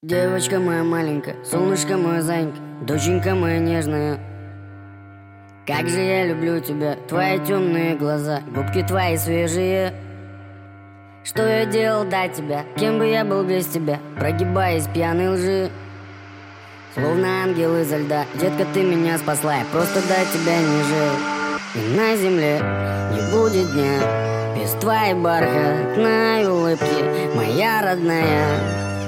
Девочка моя маленькая, солнышко моя зайка, доченька моя нежная. Как же я люблю тебя, твои темные глаза, губки твои свежие. Что я делал до тебя, кем бы я был без тебя, прогибаясь пьяной лжи. Словно ангел изо льда, детка, ты меня спасла, я просто до тебя не жил. И на земле не будет дня без твоей бархатной улыбки, моя родная.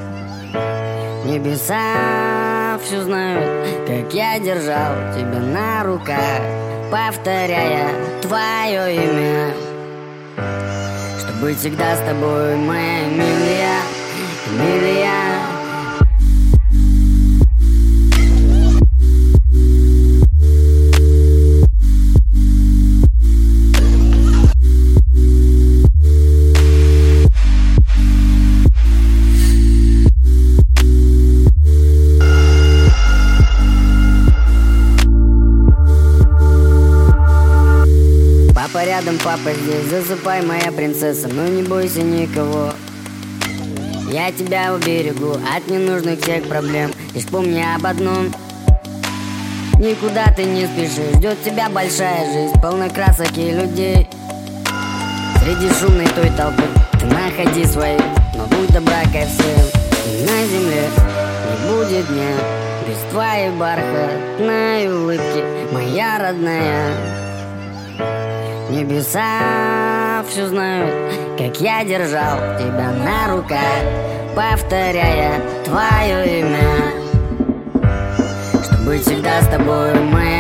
Небеса все знают, как я держал тебя на руках, повторяя твое имя, чтобы быть всегда с тобой, моя милая, милая. Папа рядом, папа здесь, засыпай, моя принцесса, но не бойся никого. Я тебя уберегу от ненужных всех проблем, лишь помни об одном: никуда ты не спешишь, ждет тебя большая жизнь, полна красок и людей. Среди шумной той толпы ты находи своих, но будь добра ко всем. И на земле не будет дня без твоей бархатной улыбки, моя родная. Небеса все знают, как я держал тебя на руках, повторяя твое имя, чтобы быть всегда с тобой, моя